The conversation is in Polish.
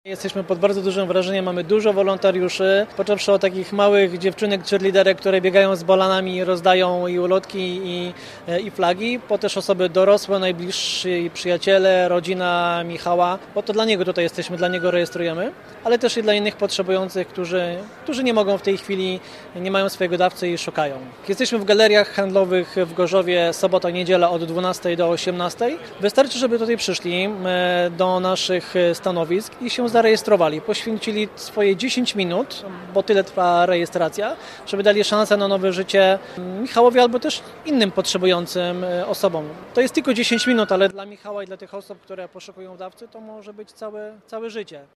Jesteśmy pod bardzo dużym wrażeniem, mamy dużo wolontariuszy, począwszy od takich małych dziewczynek cheerleaderek, które biegają z balanami i rozdają i ulotki i flagi, po też osoby dorosłe, najbliżsi przyjaciele, rodzina Michała, bo to dla niego tutaj jesteśmy, dla niego rejestrujemy, ale też i dla innych potrzebujących, którzy nie mogą w tej chwili, nie mają swojego dawcy i szukają. Jesteśmy w galeriach handlowych w Gorzowie sobota, niedziela od 12 do 18. Wystarczy, żeby tutaj przyszli do naszych stanowisk i się zarejestrowali, poświęcili swoje 10 minut, bo tyle trwa rejestracja, żeby dali szansę na nowe życie Michałowi albo też innym potrzebującym osobom. To jest tylko 10 minut, ale dla Michała i dla tych osób, które poszukują dawcy, to może być całe życie.